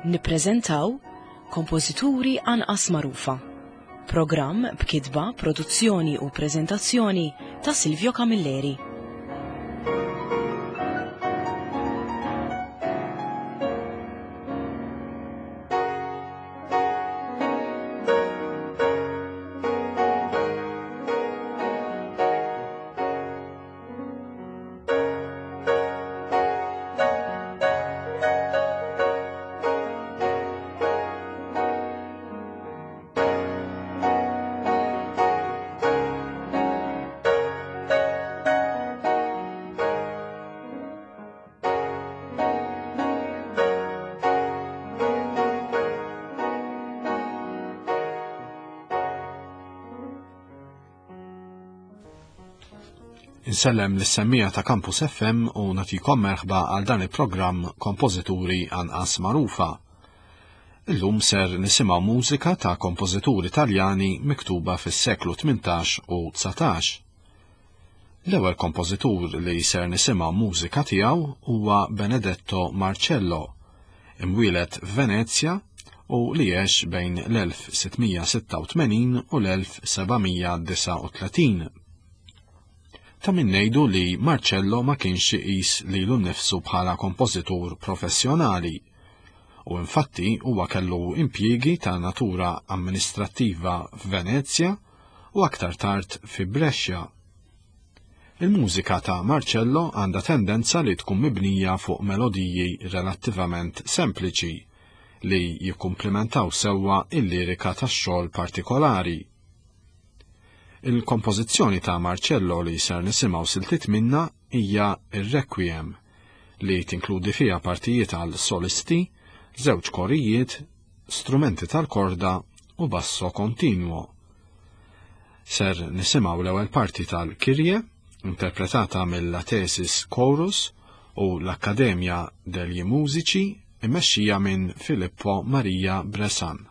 nippreżentaw Kompożituri anqas magħrufa. Programm b'kitba, produzzjoni u preżentazzjoni ta' Silvio Camilleri. Insellem l-semmija ta' Campus FM u nagħtikom merħba għal dan il-programm Kompożituri anqas magħrufa. Illum ser nisimgħu mużika ta' kompożituri Taljani miktuba fis-seklu 18 u 19. L-ewwel kompożitur li ser nisimgħu mużika tiegħu huwa Benedetto Marcello, imwieled f'Venezja u li għex bejn l-1686 u l-1739. Ta' min ngħidu li Marcello ma kienx iqis lilu nnifsu bħala kompożitur professjonali u infatti huwa kellu impjiegi ta' natura amministrattiva f'Venezja u aktar tard fi Brescia. Il-mużika ta' Marcello għandha tendenza li tkun mibnija fuq melodiji relattivament sempliċi li jikkumplimentaw sewwa il-lirika tax-xogħol partikolari. Il-kompożizzjoni ta' Marcello li ser nisimgħu siltiet minna hija ir-Requiem li tinkludi fiha partijiet għal solisti, żewġ korijiet, strumenti tal-korda u basso kontinwo. Ser nisimgħu l-ewwel parti tal-Kirje, interpretata mill-Latesis Chorus u l-Akkademja degli Musici immexxija minn Filippo Maria Bressan.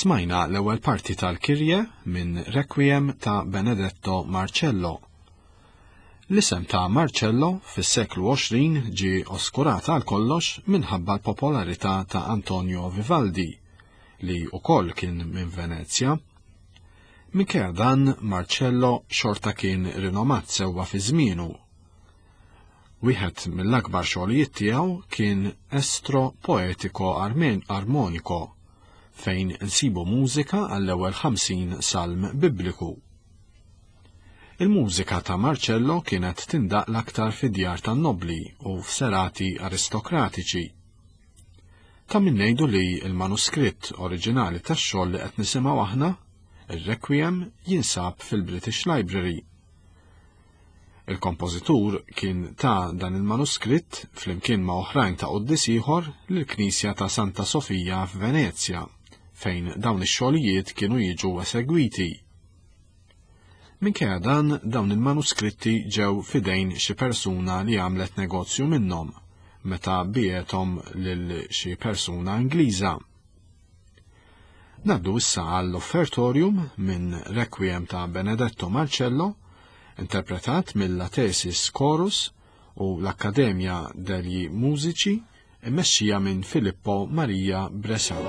Smajna l-ewwel parti tal-kirje minn Requiem ta' Benedetto Marcello. L-isem ta' Marcello fis-seklu 20 ġie oskurat għal kollox minħabba l-popolarità ta' Antonio Vivaldi, li wkoll kien minn Venezja. Minkejja dan Marcello xorta kien rinomat sewwa fi żmienu. Wieħed mill-akbar xogħlijiet tiegħu kien Estro Poetico Armonico, fejn insibu mużika għall-ewwel 50 salm Bibliku. Il-mużika ta' Marcello kienet tindaq l-aktar fid-djar tan-nobli u f'serati aristokratiċi. Ta' min ngħidu li l-manuskritt oriġinali tax-xogħol li qed nisimgħu aħna, ir-Requiem, jinsab fil-British Library. Il-kompożitur kien ta' dan il-manuskritt flimkien ma' oħrajn ta' qudies ieħor lill-Knisja ta' Santa Sofija f'Venezja, fejn dawn ix-xogħlijiet kienu jiġu esegwiti. Minkejja dan dawn il-manuskritti ġew fidejn xi persuna li għamlet negozju minnhom, meta biegħethom lil xi persuna Ingliża. Naddu issa għall-offertorium minn Requiem ta' Benedetto Marcello, interpretat mill-Latesis Chorus u l-Akkademja degli Musiċi, immexxija minn Filippo Maria Bresau.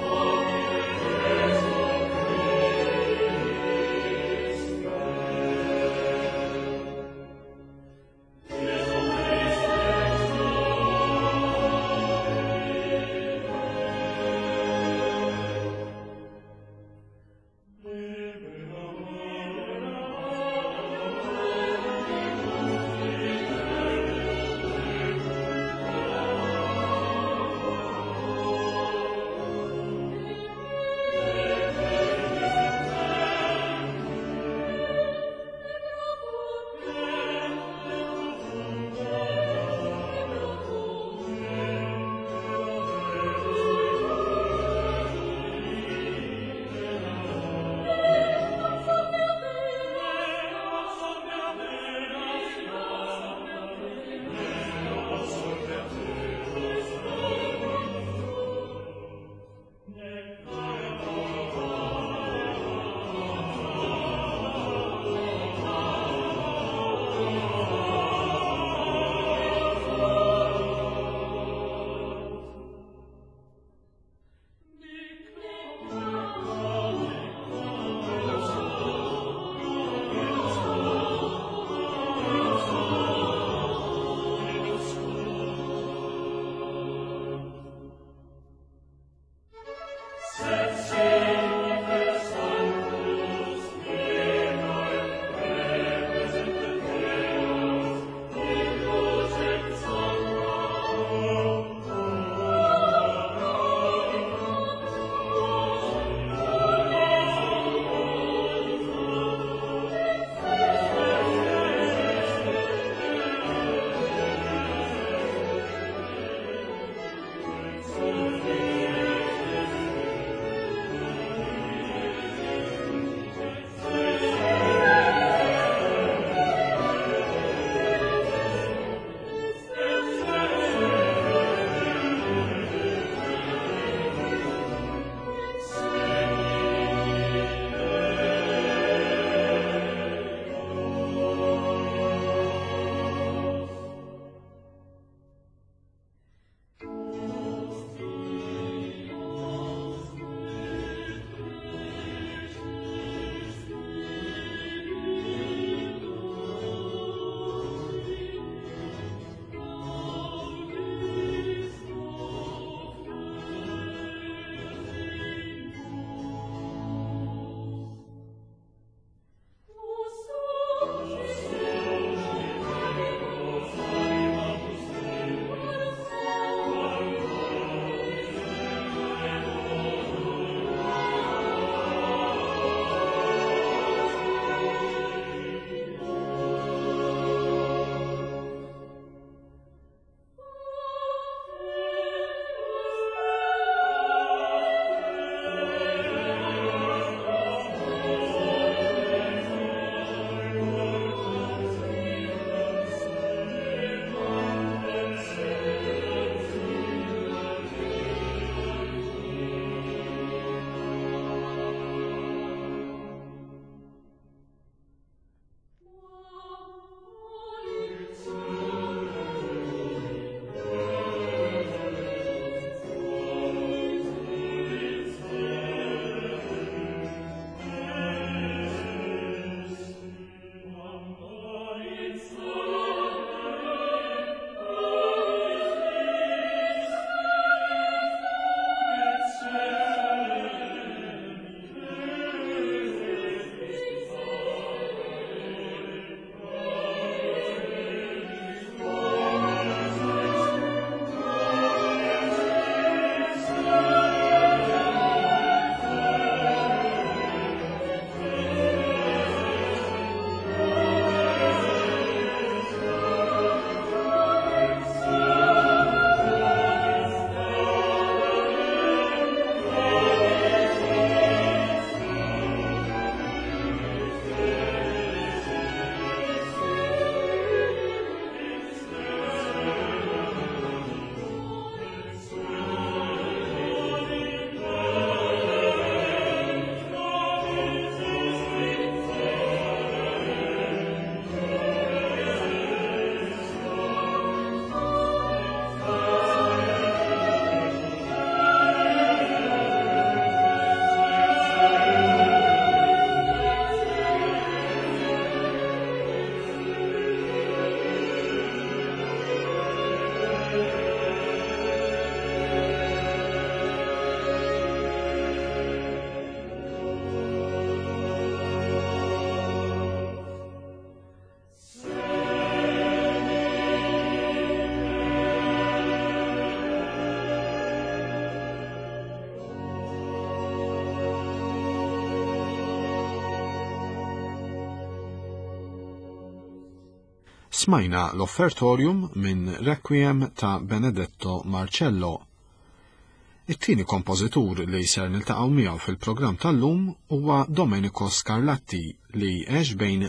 Smajna l-offertorium minn Requiem ta' Benedetto Marcello. It-tieni kompożitur li ser niltaqgħu miegħu fil-programm tal-lum huwa Domenico Scarlatti li għex bejn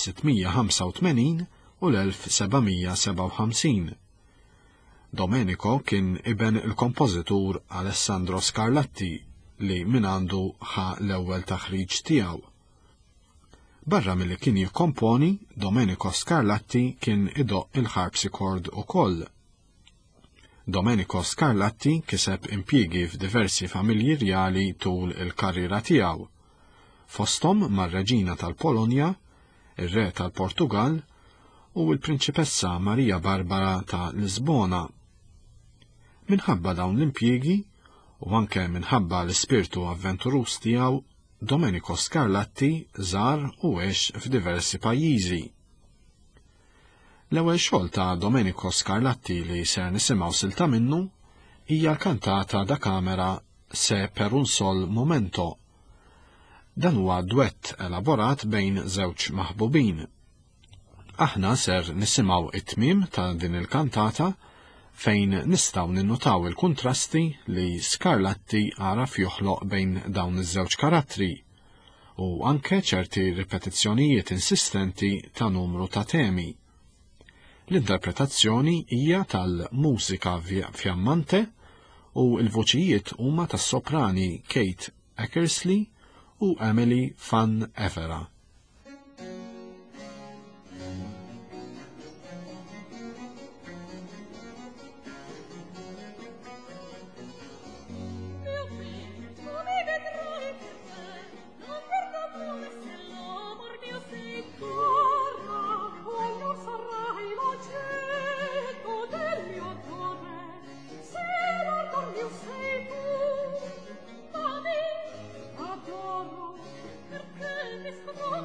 l-1685 u l-1757. Domenico kien iben il-kompożitur Alessandro Scarlatti li min għandu ħa l-ewwel taħriġ tiegħu. Barra milli kien jikkomponi, Domenico Scarlatti kien idoq il-harpsichord ukoll. Domenico Scarlatti kiseb impjiegi f'diversi familji rjali tul il-karriera tiegħu, fosthom mar-Reġina tal-Polonja, ir-Re tal-Portugal u l-Prinċipessa Marija Barbara ta' Lisbona. Minħabba dawn l-impjiegi u anke minħabba l-ispirtu avventurus tiegħu, Domenico Scarlatti żar u għex f'diversi pajjiżi. L-ewwel xogħol ta' Domenico Scarlatti li ser nisimgħu silta minnu hija l-kantata da kamera Se per un sol momento. Dan huwa duett elaborat bejn żewġ maħbubin. Aħna ser nisimgħu it-tmiem ta' din il-kantata fejn nistgħu ninnutaw il-kuntrasti li Scarlatti għaraf joħloq bejn dawn iż-żewġ karattri u anke ċerti ripetizzjonijiet insistenti ta' numru ta' temi. L-interpretazzjoni hija tal-mużika fjammante u l-voċijiet huma tas-soprani Kate Eckersley u Emily van Evera. Perché mi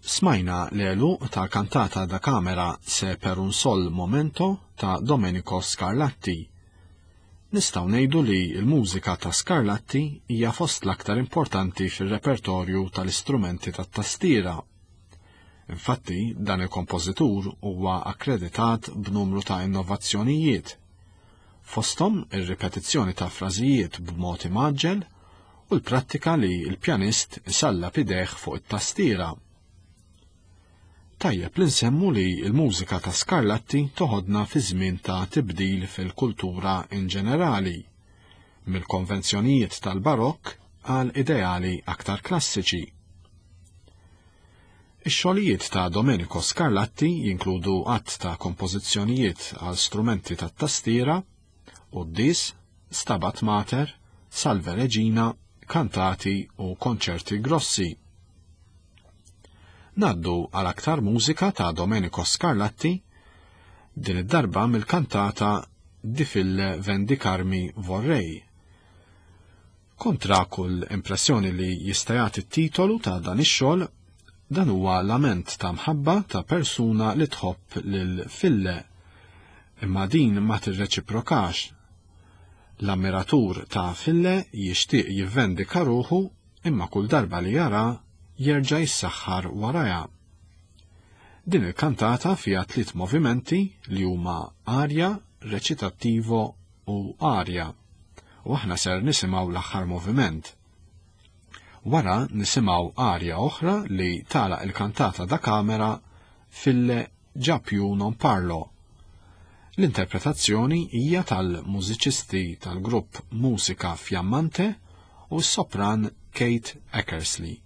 Smajna l-għeluq ta' kantata da kamera Se per un sol momento ta' Domenico Scarlatti. Nistaw ngħidu li l-mużika ta' Scarlatti hija fost l-aktar importanti fir-repertorju tal-istrumenti tat-tastiera. Infatti, dan il-kompożitur huwa akkreditat b'numru ta' innovazzjonijiet. Fosthom ir-ripetizzjoni ta' frażijiet b'mod imaġġel u l-prattika li l-pjanist isallab idejh fuq it-tastiera. Tajjeb li nsemmu li l-mużika ta' Scarlatti toħodna fi żmien ta' tibdil fil-kultura in ġenerali, mill-konvenzjonijiet tal-barokk għal ideali aktar klassiċi. Ix-xogħlijiet ta' Domenico Scarlatti jinkludu qatt ta' kompożizzjonijiet għal strumenti tat-tastiera, Quddis, Stabat Mater, Salve Regina, kantati u konċerti grossi. Naddu għal aktar mużika ta' Domenico Scarlatti, din id-darba mill-kantata Di fille vendicarmi vorrei. Kontra kull impressjoni li jista' jagħti t-titolu ta' dan ix-xogħol, dan huwa lament ta' mħabba ta' persuna li tħobb lil fille, imma din ma tirreċiprokax. L-ammiratur ta' fille jixtieq jivvendika ruħu imma kull darba li jara jerġa' jissaħħar warajha. Din il-kantata fiha 3 movimenti li huma arja, reċitattivo u arja. U aħna ser nisimgħu l-aħħar moviment. Wara nisimgħu arja oħra li tagħlaq il-kantata da kamera Fille già più non parlo. L-interpretazzjoni hija tal-mużiċisti tal-grupp Musica Fiammante u s-sopran Kate Eckersley.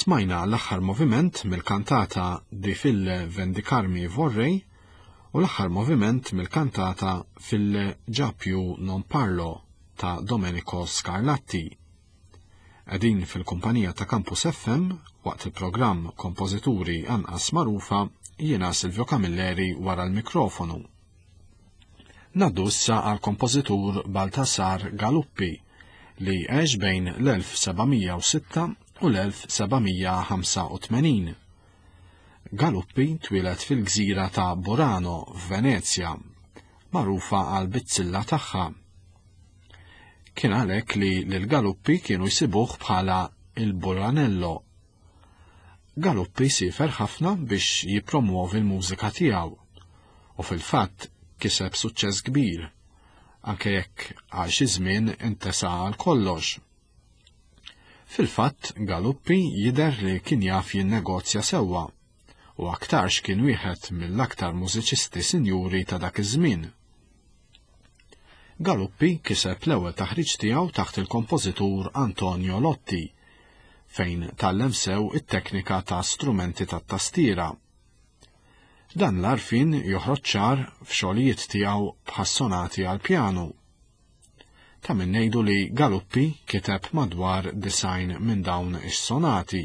Smajna l-aħħar moviment mill-kantata Di fil vendikarmi vorrej u l-aħħar moviment mill-kantata Già più non parlo ta' Domenico Scarlatti. Qegħdin fil-kumpanija ta' Campus FM waqt il-programm Kompożituri anqas magħrufa jiena Silvio Camilleri wara l-mikrofonu. Naddu issa għal kompożitur Baltasar Galuppi li għex bejn l-1706 u l-1785. Galuppi twilet fil-gżira ta' Burano f'Venezja, magħrufa għal bizzilla tagħha. Kien għalhekk li lil-Galuppi kienu jsibuh bħala il-Buranello. Galuppi sifer ħafna biex jippromuovi l-mużika tiegħu u fil-fatt kiseb suċċess kbir, anke jekk għal xi żmien intesa' għal kollox. Fil-fatt Galuppi jidher li kien jaf jinnegozja sewwa u aktarx kien wieħed mill-aktar mużiċisti sinjuri ta' dak iż-żmien. Galuppi kiseb l-ewwel taħriġ tiegħu taħt il-kompożitur Antonio Lotti, fejn tallem sew it-teknika ta' strumenti tat-tastiera. Dan l-arfin joħroġ ċar f'xogħlijiet tiegħu bħas-sonati għal pjanu. Ta' min ngħidu li Galuppi kiteb madwar 90 minn dawn is-sonati.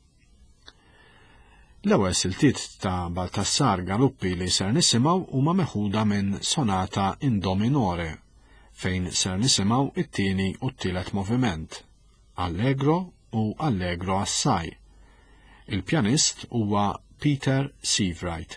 L-ewwel siltiet ta' Baltasar Galuppi li ser nisimgħu huma meħuda minn sonata in do minore, fejn ser nisimgħu it-tieni u t-tielet moviment, Allegro u Allegro assai. Il-pjanist huwa Peter Sievewright.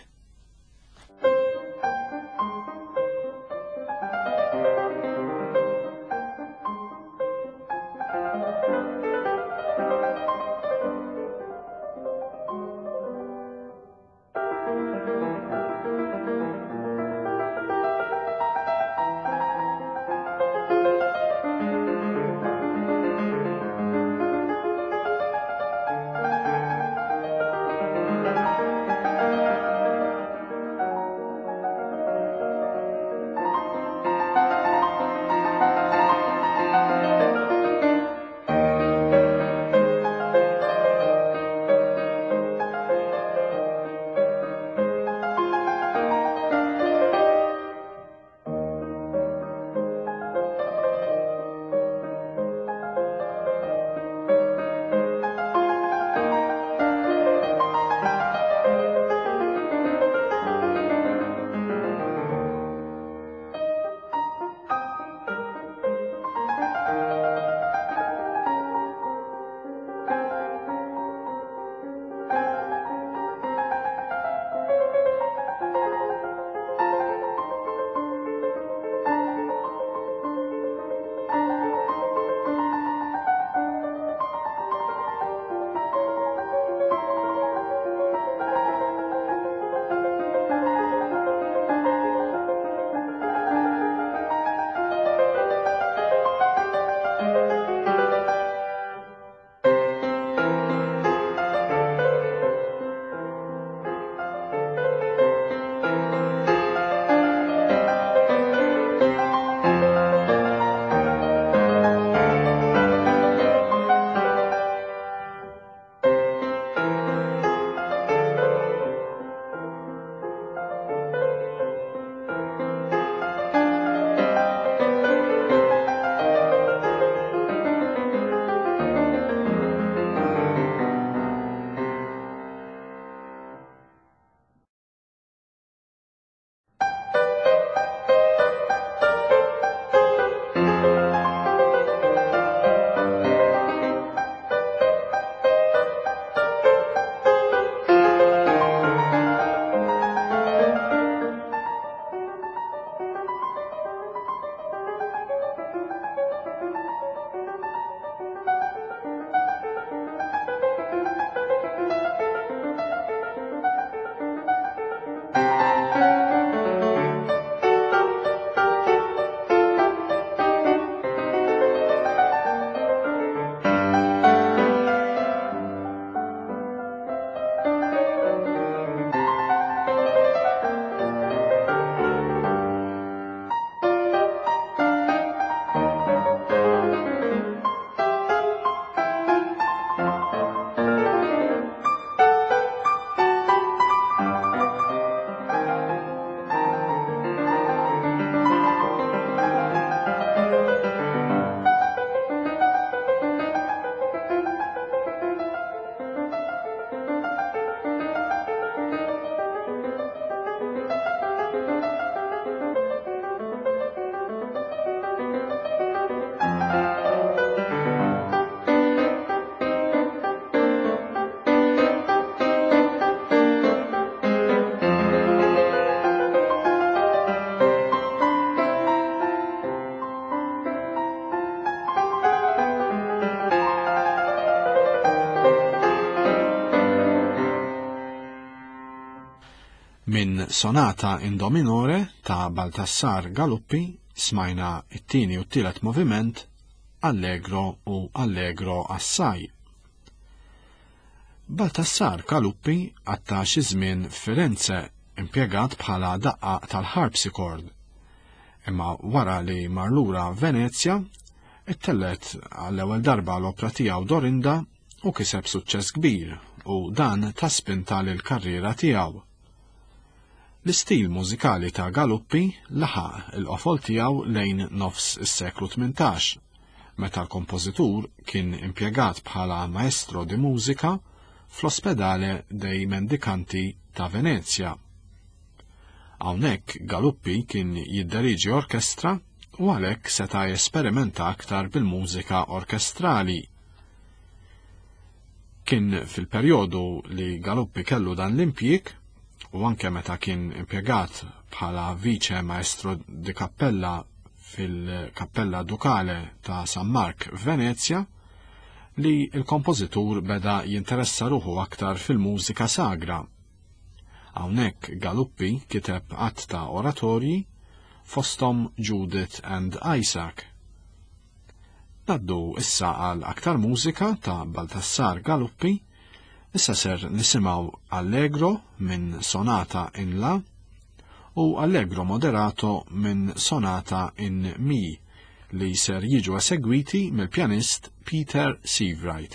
Sonata in Do minore ta' Baltassar Galuppi smajna it-tieni u t-tielet moviment Allegro u Allegro assai. Baltassar Galuppi għatta xi żmien Firenze impjegat bħala daqqa tal-harpsichord, imma wara li mar lura Venezja ittellet għall-ewwel darba l-opra tiegħu Dorinda u kiseb suċċess kbir u dan ta' spinta lill-karriera tiegħu. L-istil mużikali ta' Galuppi laħaq il-qofol tiegħu lejn nofs is-seklu 18, meta l-kompożitur kien impjegat bħala maestro di mużika fl-Ospedale dei Mendicanti ta' Venezja. Hawnhekk Galuppi kien jiddiriġi orkestra u għalhekk seta' jesperimenta aktar bil-mużika orkestrali. Kien fil-perjodu li Galuppi kellu dan l-impjieg u anke meta kien impjegat bħala vice maestro di kappella fil-Kappella Dukale ta' San Mark f'Venezja li il-kompożitur beda jinteressa ruħu aktar fil-mużika sagra. Hawnhekk Galuppi kiteb qatt ta' oratorji fosthom Judith and Isaac. Naddu issa għal aktar mużika ta' Baltassar Galuppi. Issa ser nisimgħu Allegro minn Sonata in La u Allegro moderato minn Sonata in Mi li ser jiġu esegwiti mill-pjanist Peter Seavright.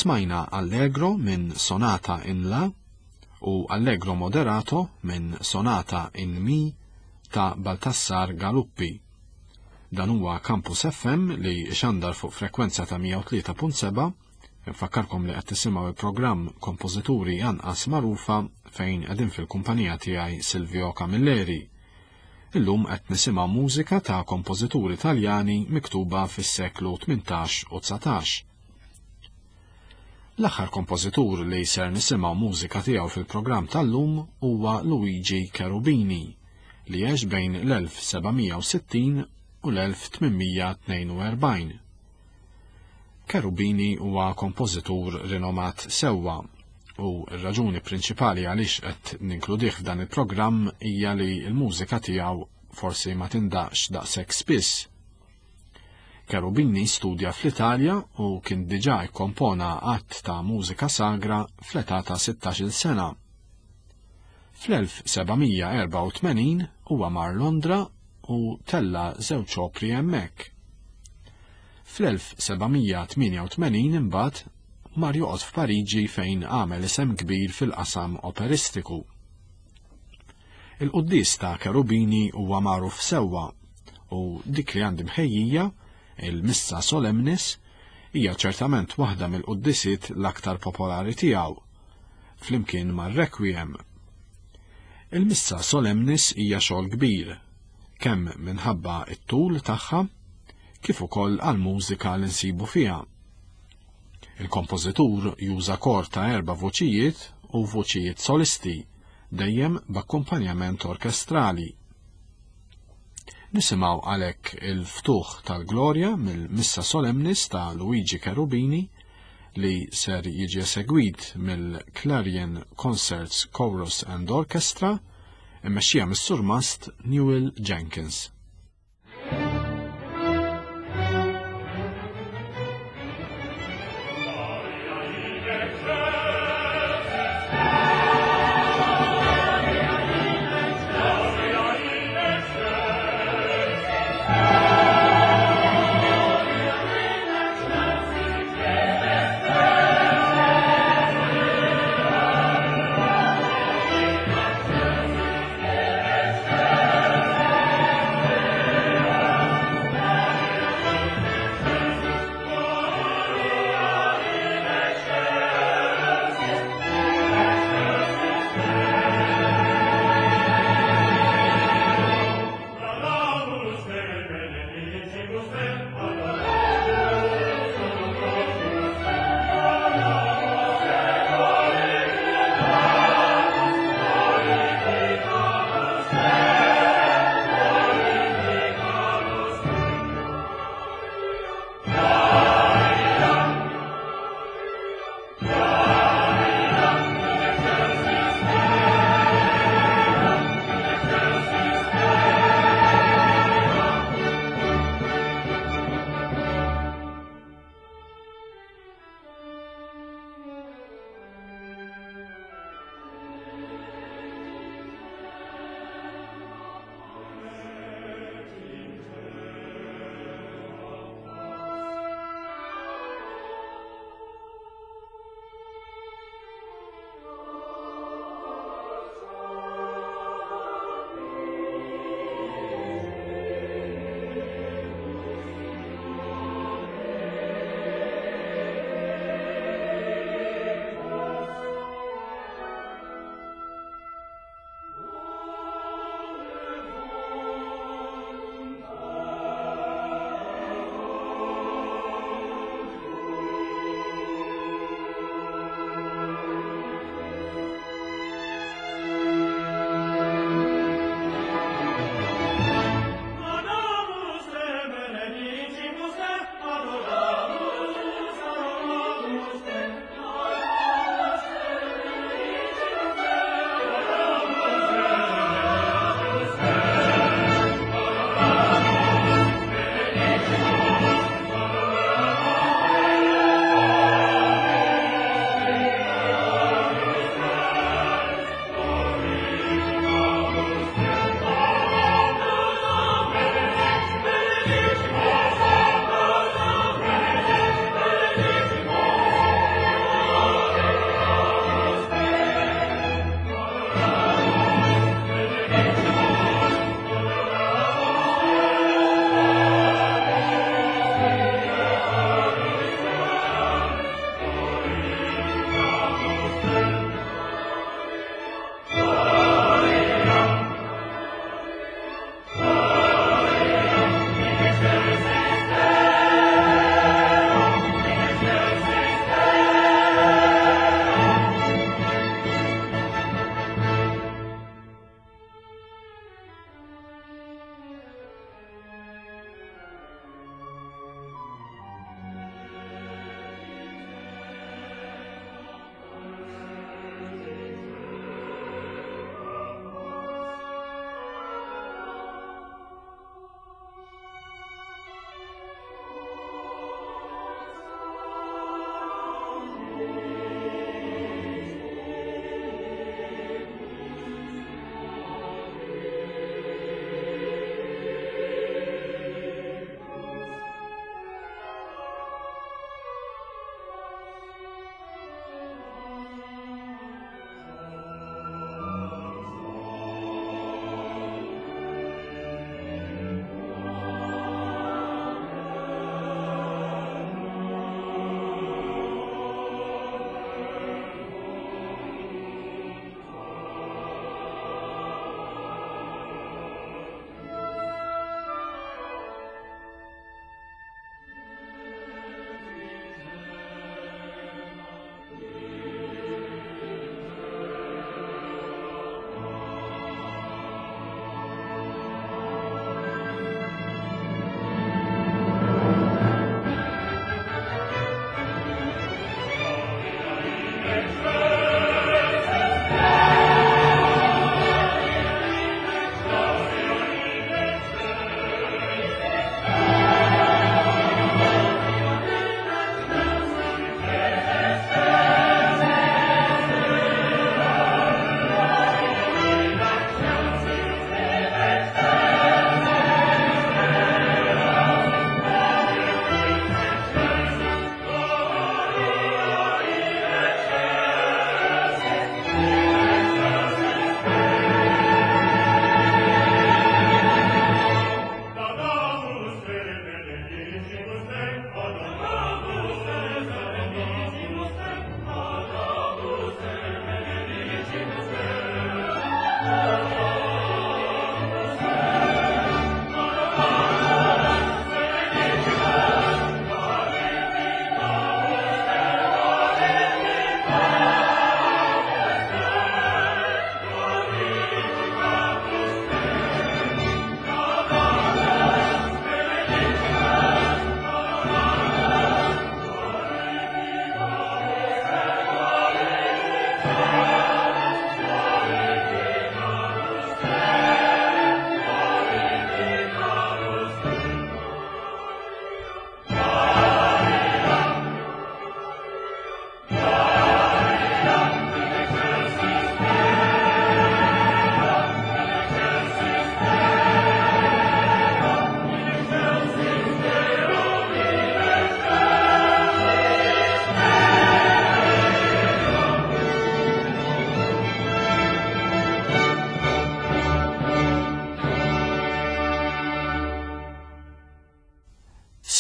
smajna Allegro minn Sonata in La u Allegro Moderato minn Sonata in Mi ta' Baltassar Galuppi. Dan huwa Campus FM li xandar fuq frekwenza ta' 103.7. Infakkarkom li qed tisimgħu il-programm Kompożituri Anqas Magħrufa fejn qegħdin fil-kumpanija tiegħi Silvio Camilleri. Illum qed nisimgħu mużika ta' kompożituri Taljani miktuba fis-seklu 18 u 19. L-aħħar kompożitur li ser nisimgħu mużika tiegħu fil-programm tal-lum huwa Luigi Cherubini li għex bejn l-1760 u l-1842. Cherubini huwa kompożitur rinomat sewwa u r-raġuni prinċipali għaliex qed ninkludih f'dan il-programm hija li l-mużika tiegħu forsi ma tindaqx daqshekk spiss. Cherubini studja fl-Italja u kien diġà jkompona att ta' mużika sagra fl-età ta' 16-il sena. Fl-1784 huwa mar Londra u tella żewġ opri hemmhekk. Fl-1788 imbagħad mar joqgħod f'Pariġi fejn għamel isem kbir fil-qasam operistiku. Il-quddies ta' Cherubini huwa magħruf sewwa u dik li għandi mħejjija, il-Missa Solemnis, hija ċertament waħda mill-quddisiet l-aktar popolari tiegħu, flimkien mar-Requiem. Il-Missa Solemnis hija xogħol kbir, kemm minħabba it-tul tagħha kif ukoll għall-mużika li nsibu fiha. Il-kompożitur juża kor ta' 4 voċijiet u voċijiet solisti, dejjem b'akkumpanjament orkestrali. Nisimgħu għalhekk il-ftuħ tal-Glorja mill-Missa Solemnis ta' Luigi Cherubini li ser jiġi segwit mill-Clarion Concerts Chorus and Orchestra immexxija mis-surmast Newell Jenkins.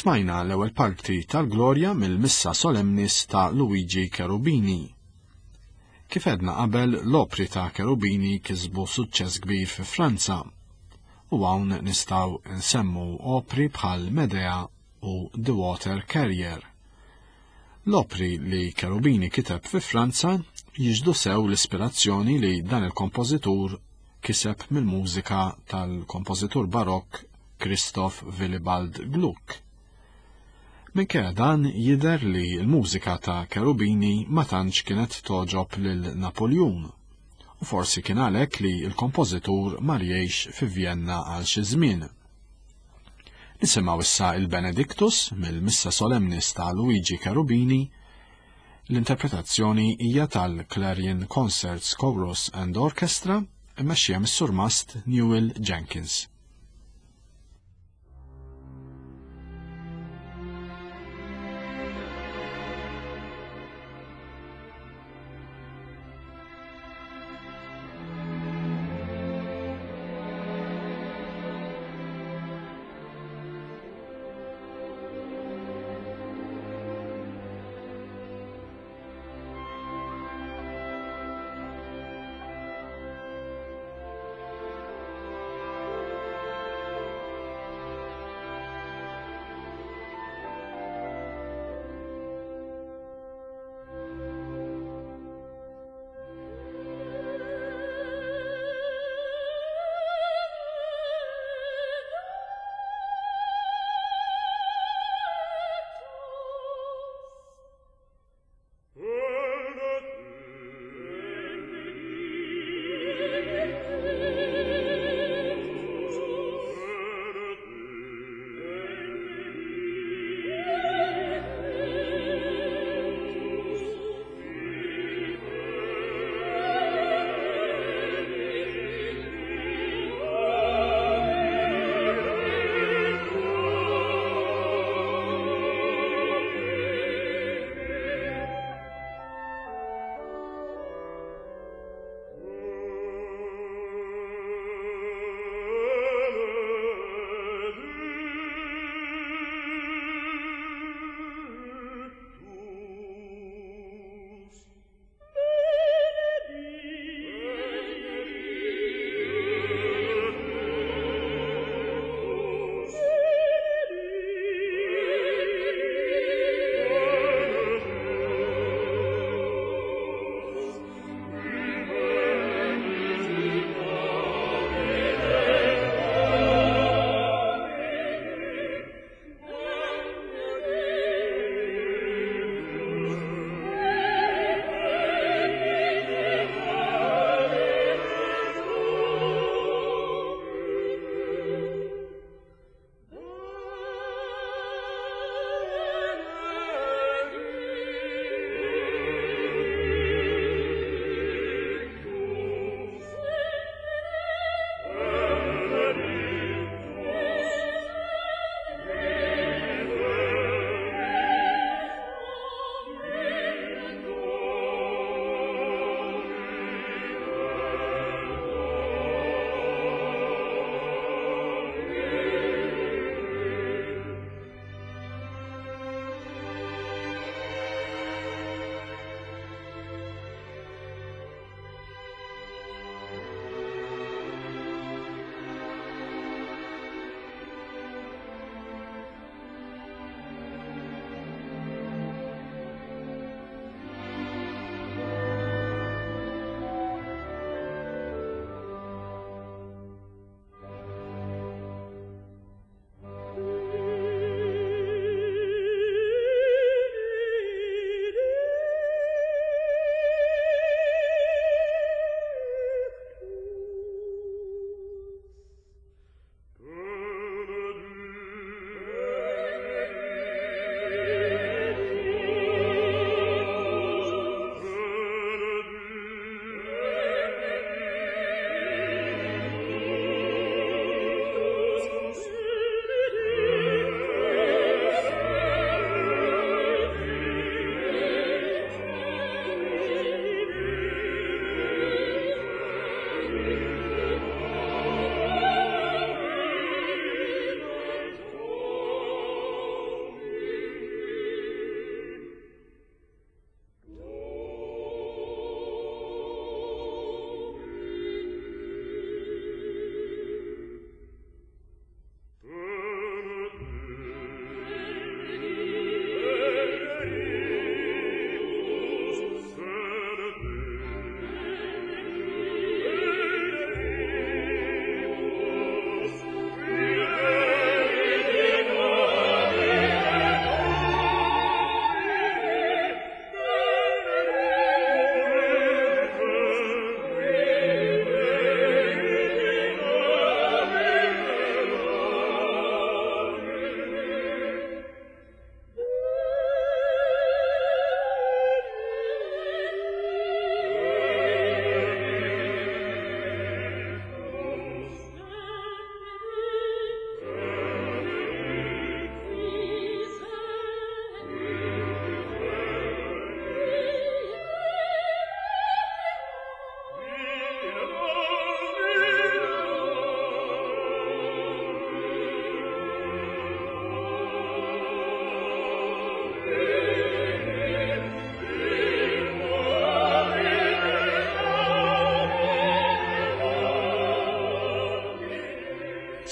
Smajna l-ewwel parti tal-Glorja mill-Missa Solemnis ta' Luigi Cherubini. Kif edna qabel, l-opri ta' Cherubini kisbu suċċess kbir fi Franza, u hawn nistgħu nsemmu opri bħal Medea u The Water Carrier. L-opri li Cherubini kiteb fi Franza jiġdu sew l-ispirazzjoni li dan il-kompożitur kiseb mill-mużika tal-kompożitur barokk Christoph Willibald Gluck. Minkejja dan jidher li l-mużika ta' Cherubini ma tantx kienet toġob lil Napoljun, u forsi kien għalhekk li l-kompożitur ma rjiex fi Vienna għal xi żmien. Nisimgħu issa il-Benedictus mill-Missa Solemnis ta' Luigi Cherubini. L-interpretazzjoni hija tal-Clarion Concerts Chorus and Orchestra immexxija mis-surmast Newell Jenkins.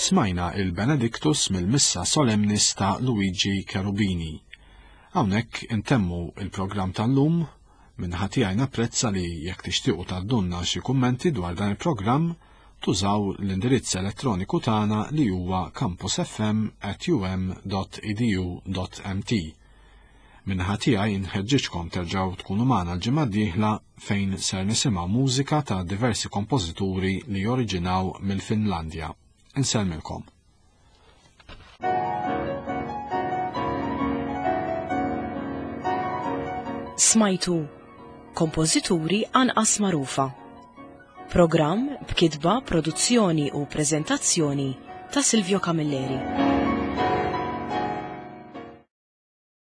smajna il-Benedictus mill-Missa Solemnis ta' Luigi Cherubini. Hawnhekk intemmu il-programm tal-lum minħatijaj napprezza li jekk tixtiequ tgħaddulna xi kummenti dwar dan il-programm tużaw l-indirizz elettroniku tagħna li huwa campusfm@um.edu.mt. Minħatijaj inħeġġiġkom terġgħu tkunu magħna l-ġimgħa d-dieħla fejn ser nisimgħu mużika ta' diversi kompożituri li joriġinaw mill-Finlandja. Insellmilkom. Smajtu kompożituri anqas magħrufa. Programm b'kitba, produzzjoni u preżentazzjoni ta' Silvio Camilleri.